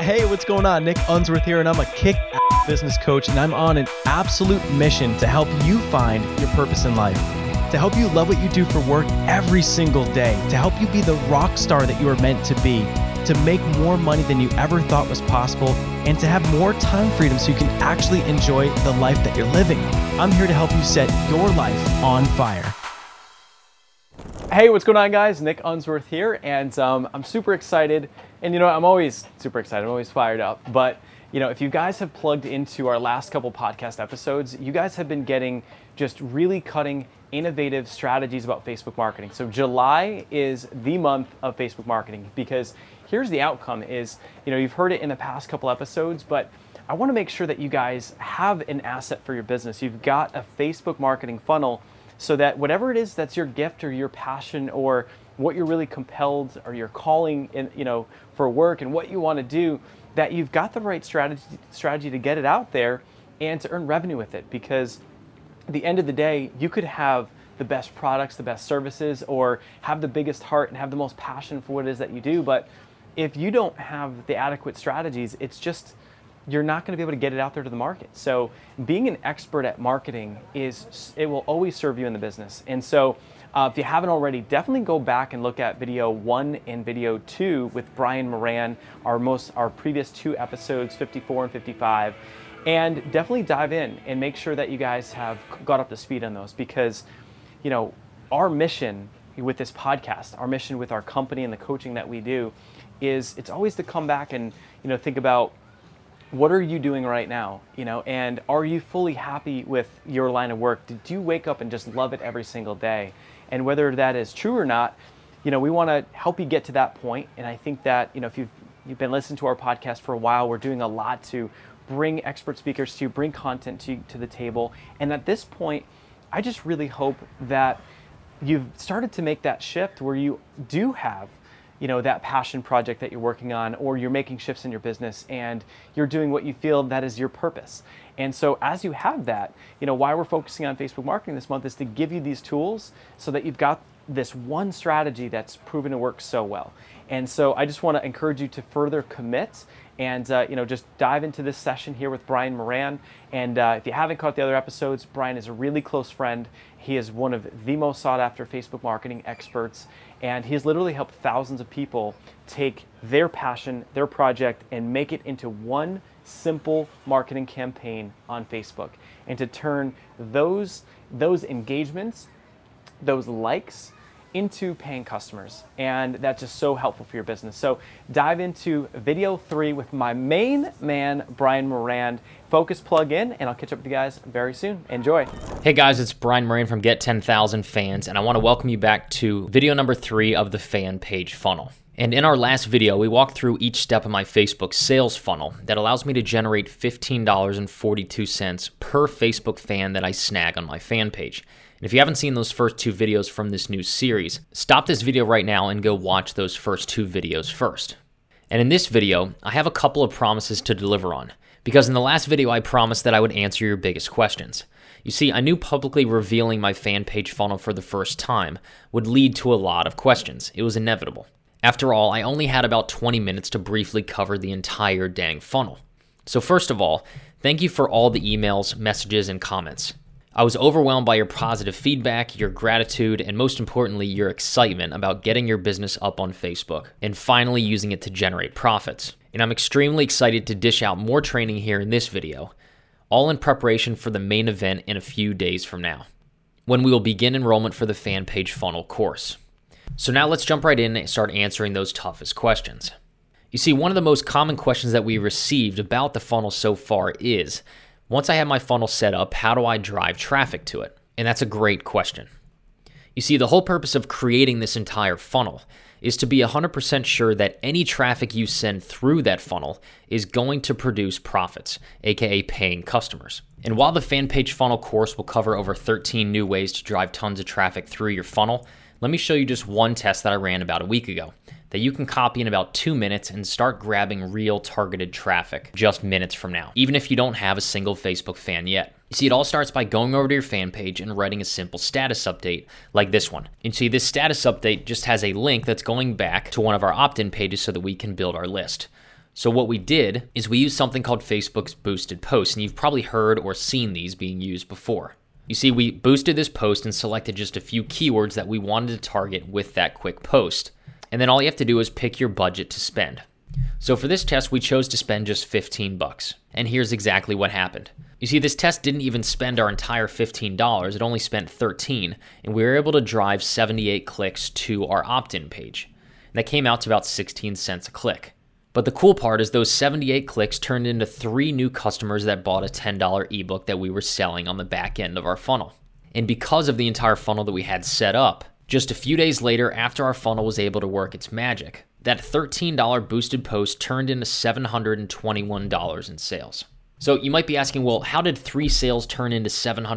Hey, what's going on? Nick Unsworth here, and I'm a kick-ass business coach, and I'm on an absolute mission to help you find your purpose in life, to help you love what you do for work every single day, to help you be the rock star that you are meant to be, to make more money than you ever thought was possible, and to have more time freedom so you can actually enjoy the life that you're living. I'm here to help you set your life on fire. Hey, what's going on, guys? Nick Unsworth here, and I'm super excited. And I'm always super excited. I'm always fired up. But if you guys have plugged into our last couple podcast episodes, you guys have been getting just really cutting, innovative strategies about Facebook marketing. So July is the month of Facebook marketing, because here's the outcome is, you've heard it in the past couple episodes, but I want to make sure that you guys have an asset for your business. You've got a Facebook marketing funnel so that whatever it is that's your gift or your passion or what you're really compelled or your calling in, for work and what you want to do, that you've got the right strategy to get it out there and to earn revenue with it. Because at the end of the day, you could have the best products, the best services, or have the biggest heart and have the most passion for what it is that you do. But if you don't have the adequate strategies, you're not going to be able to get it out there to the market. So being an expert at marketing it will always serve you in the business. And so if you haven't already, definitely go back and look at video 1 and video 2 with Brian Moran, our previous 2 episodes, 54 and 55, and definitely dive in and make sure that you guys have got up to speed on those, because our mission with this podcast, our mission with our company and the coaching that we do it's always to come back and think about, what are you doing right now? And are you fully happy with your line of work? Did you wake up and just love it every single day? And whether that is true or not, we want to help you get to that point. And I think that, if you've been listening to our podcast for a while, we're doing a lot to bring expert speakers to you, bring content to the table. And at this point, I just really hope that you've started to make that shift where you do have that passion project that you're working on, or you're making shifts in your business and you're doing what you feel that is your purpose. And so as you have that, why we're focusing on Facebook marketing this month is to give you these tools so that you've got this one strategy that's proven to work so well. And so I just want to encourage you to further commit and just dive into this session here with Brian Moran. And if you haven't caught the other episodes, Brian is a really close friend. He is one of the most sought after Facebook marketing experts, and he has literally helped thousands of people take their passion, their project, and make it into one simple marketing campaign on Facebook, and to turn those engagements, those likes, into paying customers. And that's just so helpful for your business. So dive into video 3 with my main man, Brian Moran. Focus, plug in, and I'll catch up with you guys very soon. Enjoy. Hey guys, it's Brian Moran from Get 10,000 Fans, and I want to welcome you back to video number 3 of the fan page funnel. And in our last video, we walked through each step of my Facebook sales funnel that allows me to generate $15.42 per Facebook fan that I snag on my fan page. And if you haven't seen those first 2 videos from this new series, stop this video right now and go watch those first 2 videos first. And in this video, I have a couple of promises to deliver on, because in the last video I promised that I would answer your biggest questions. You see, I knew publicly revealing my fan page funnel for the first time would lead to a lot of questions. It was inevitable. After all, I only had about 20 minutes to briefly cover the entire dang funnel. So first of all, thank you for all the emails, messages, and comments. I was overwhelmed by your positive feedback, your gratitude, and most importantly, your excitement about getting your business up on Facebook and finally using it to generate profits. And I'm extremely excited to dish out more training here in this video, all in preparation for the main event in a few days from now, when we will begin enrollment for the fan page funnel course. So now let's jump right in and start answering those toughest questions. You see, one of the most common questions that we received about the funnel so far is, once I have my funnel set up, how do I drive traffic to it? And that's a great question. You see, the whole purpose of creating this entire funnel is to be 100% sure that any traffic you send through that funnel is going to produce profits, aka paying customers. And while the fan page funnel course will cover over 13 new ways to drive tons of traffic through your funnel, let me show you just one test that I ran about a week ago that you can copy in about 2 minutes and start grabbing real targeted traffic just minutes from now, even if you don't have a single Facebook fan yet. You see, it all starts by going over to your fan page and writing a simple status update like this one. And see, this status update just has a link that's going back to one of our opt-in pages so that we can build our list. So what we did is we used something called Facebook's boosted posts, and you've probably heard or seen these being used before. You see, we boosted this post and selected just a few keywords that we wanted to target with that quick post. And then all you have to do is pick your budget to spend. So for this test, we chose to spend just $15. And here's exactly what happened. You see, this test didn't even spend our entire $15. It only spent $13, and we were able to drive 78 clicks to our opt-in page. And that came out to about 16 cents a click. But the cool part is those 78 clicks turned into 3 new customers that bought a $10 ebook that we were selling on the back end of our funnel. And because of the entire funnel that we had set up, just a few days later, after our funnel was able to work its magic, that $13 boosted post turned into $721 in sales. So you might be asking, well, how did 3 sales turn into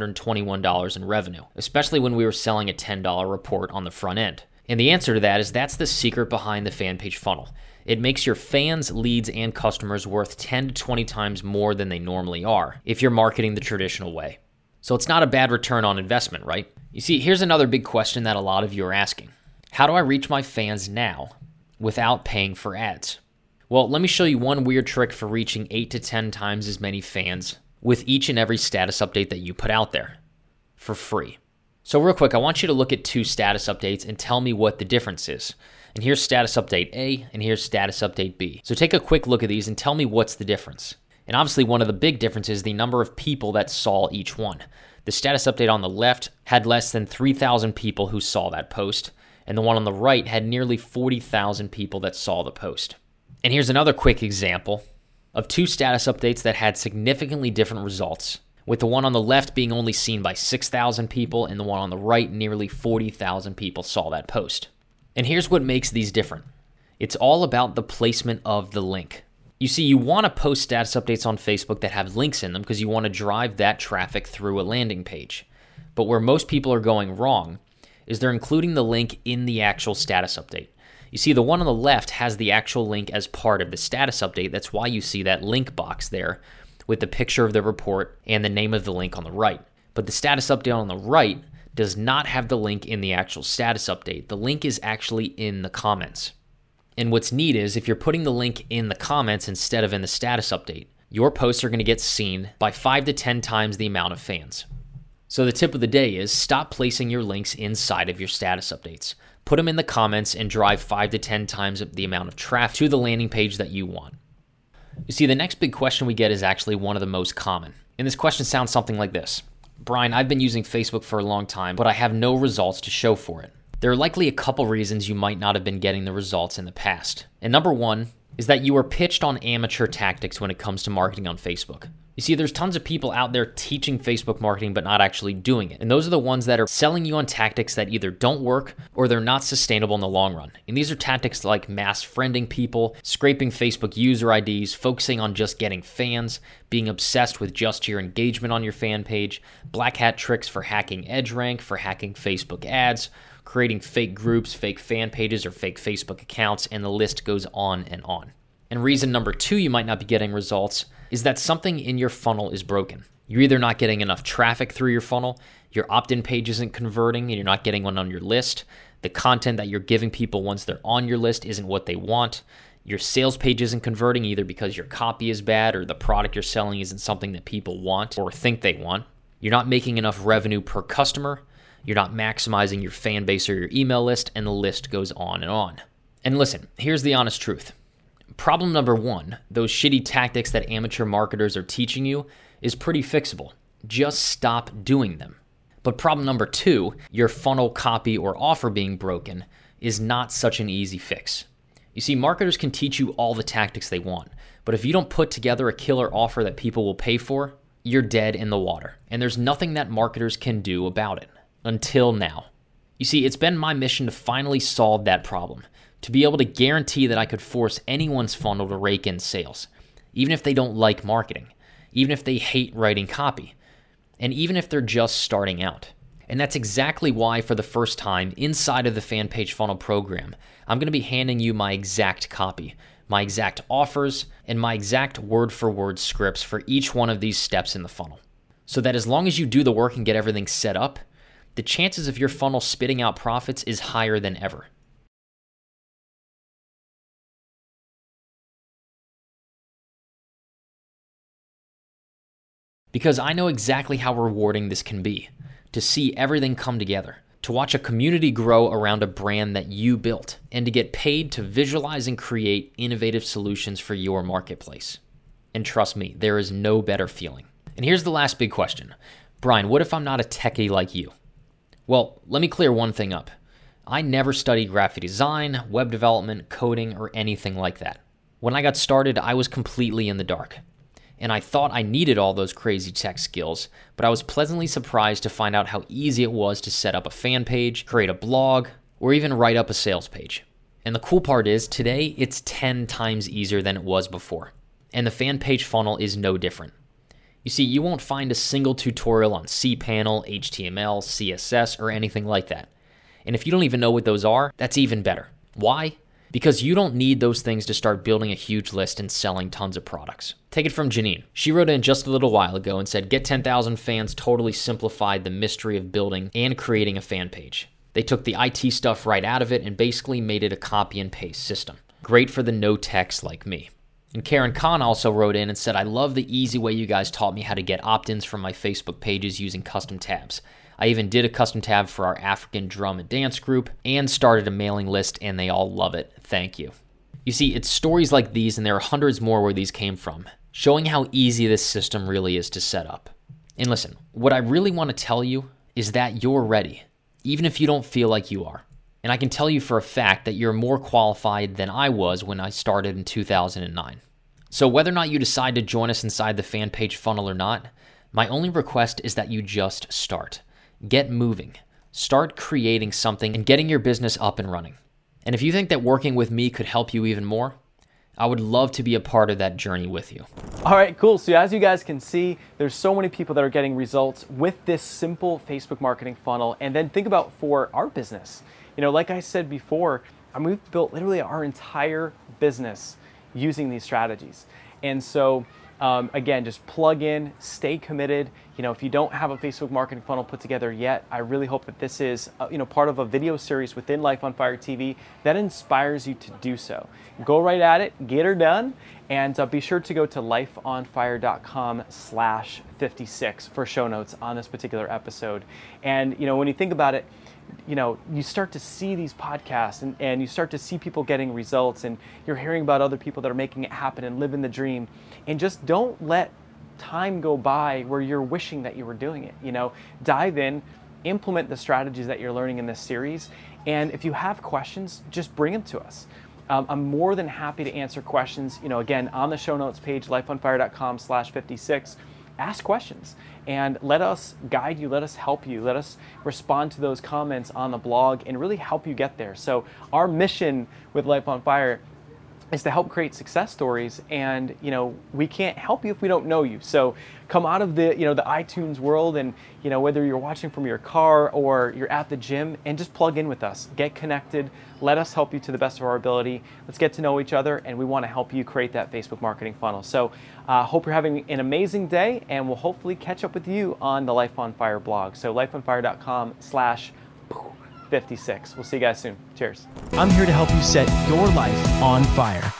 $721 in revenue, especially when we were selling a $10 report on the front end? And the answer to that is that's the secret behind the fan page funnel. It makes your fans, leads, and customers worth 10 to 20 times more than they normally are if you're marketing the traditional way. So it's not a bad return on investment, right? You see, here's another big question that a lot of you are asking. How do I reach my fans now without paying for ads? Well, let me show you one weird trick for reaching 8 to 10 times as many fans with each and every status update that you put out there for free. So real quick, I want you to look at 2 status updates and tell me what the difference is. And here's status update A, and here's status update B. So take a quick look at these and tell me what's the difference. And obviously one of the big differences is the number of people that saw each one. The status update on the left had less than 3,000 people who saw that post, and the one on the right had nearly 40,000 people that saw the post. And here's another quick example of 2 status updates that had significantly different results, with the one on the left being only seen by 6,000 people, and the one on the right, nearly 40,000 people saw that post. And here's what makes these different. It's all about the placement of the link. You see, you want to post status updates on Facebook that have links in them because you want to drive that traffic through a landing page. But where most people are going wrong is they're including the link in the actual status update. You see, the one on the left has the actual link as part of the status update. That's why you see that link box there with the picture of the report and the name of the link on the right. But the status update on the right does not have the link in the actual status update. The link is actually in the comments. And what's neat is if you're putting the link in the comments instead of in the status update, your posts are going to get seen by 5 to 10 times the amount of fans. So the tip of the day is stop placing your links inside of your status updates. Put them in the comments and drive 5 to 10 times the amount of traffic to the landing page that you want. You see, the next big question we get is actually one of the most common. And this question sounds something like this. Brian, I've been using Facebook for a long time, but I have no results to show for it. There are likely a couple reasons you might not have been getting the results in the past. And number one is that you were pitched on amateur tactics when it comes to marketing on Facebook. You see, there's tons of people out there teaching Facebook marketing but not actually doing it. And those are the ones that are selling you on tactics that either don't work or they're not sustainable in the long run. And these are tactics like mass friending people, scraping Facebook user IDs, focusing on just getting fans, being obsessed with just your engagement on your fan page, black hat tricks for hacking EdgeRank, for hacking Facebook ads, creating fake groups, fake fan pages, or fake Facebook accounts, and the list goes on and on. And reason number 2 you might not be getting results is that something in your funnel is broken. You're either not getting enough traffic through your funnel, your opt-in page isn't converting, and you're not getting one on your list, the content that you're giving people once they're on your list isn't what they want, your sales page isn't converting either because your copy is bad or the product you're selling isn't something that people want or think they want, you're not making enough revenue per customer, you're not maximizing your fan base or your email list, and the list goes on and on. And listen, here's the honest truth. Problem number 1, those shitty tactics that amateur marketers are teaching you, is pretty fixable. Just stop doing them. But problem number 2, your funnel copy or offer being broken, is not such an easy fix. You see, marketers can teach you all the tactics they want, but if you don't put together a killer offer that people will pay for, you're dead in the water. And there's nothing that marketers can do about it. Until now. You see, it's been my mission to finally solve that problem, to be able to guarantee that I could force anyone's funnel to rake in sales, even if they don't like marketing, even if they hate writing copy, and even if they're just starting out. And that's exactly why, for the first time inside of the Fan Page Funnel program, I'm going to be handing you my exact copy, my exact offers, and my exact word-for-word scripts for each one of these steps in the funnel. So that as long as you do the work and get everything set up, the chances of your funnel spitting out profits is higher than ever. Because I know exactly how rewarding this can be, to see everything come together, to watch a community grow around a brand that you built, and to get paid to visualize and create innovative solutions for your marketplace. And trust me, there is no better feeling. And here's the last big question. Brian, what if I'm not a techie like you? Well, let me clear one thing up. I never studied graphic design, web development, coding, or anything like that. When I got started, I was completely in the dark. And I thought I needed all those crazy tech skills, but I was pleasantly surprised to find out how easy it was to set up a fan page, create a blog, or even write up a sales page. And the cool part is, today it's 10 times easier than it was before. And the fan page funnel is no different. You see, you won't find a single tutorial on cPanel, HTML, CSS, or anything like that. And if you don't even know what those are, that's even better. Why? Because you don't need those things to start building a huge list and selling tons of products. Take it from Janine. She wrote in just a little while ago and said, Get 10,000 Fans totally simplified the mystery of building and creating a fan page. They took the IT stuff right out of it and basically made it a copy and paste system. Great for the no techs like me. And Karen Khan also wrote in and said, I love the easy way you guys taught me how to get opt-ins from my Facebook pages using custom tabs. I even did a custom tab for our African drum and dance group and started a mailing list, and they all love it. Thank you. You see, it's stories like these, and there are hundreds more where these came from, showing how easy this system really is to set up. And listen, what I really want to tell you is that you're ready, even if you don't feel like you are. And I can tell you for a fact that you're more qualified than I was when I started in 2009. So whether or not you decide to join us inside the fan page funnel or not, my only request is that you just start. Get moving. Start creating something and getting your business up and running. And if you think that working with me could help you even more, I would love to be a part of that journey with you. All right, cool. So as you guys can see, there's so many people that are getting results with this simple Facebook marketing funnel. And then think about for our business. You know, like I said before, we've built literally our entire business using these strategies. And so again, just plug in, stay committed. You know, if you don't have a Facebook marketing funnel put together yet, I really hope that this is part of a video series within Life on Fire TV that inspires you to do so. Go right at it, get her done, and be sure to go to lifeonfire.com/56 for show notes on this particular episode. And when you think about it, you start to see these podcasts and you start to see people getting results, and you're hearing about other people that are making it happen and living the dream. And just don't let time go by where you're wishing that you were doing it. Dive in, implement the strategies that you're learning in this series. And if you have questions, just bring them to us. I'm more than happy to answer questions. Again, on the show notes page, lifeonfire.com/56. Ask questions and let us guide you, let us help you, let us respond to those comments on the blog and really help you get there. So our mission with Life on Fire is to help create success stories, and we can't help you if we don't know you. So come out of the the iTunes world, and whether you're watching from your car or you're at the gym, and just plug in with us, get connected, let us help you to the best of our ability. Let's get to know each other, and we want to help you create that Facebook marketing funnel. So hope you're having an amazing day, and we'll hopefully catch up with you on the Life on Fire blog. So lifeonfire.com/56. We'll see you guys soon. Cheers. I'm here to help you set your life on fire.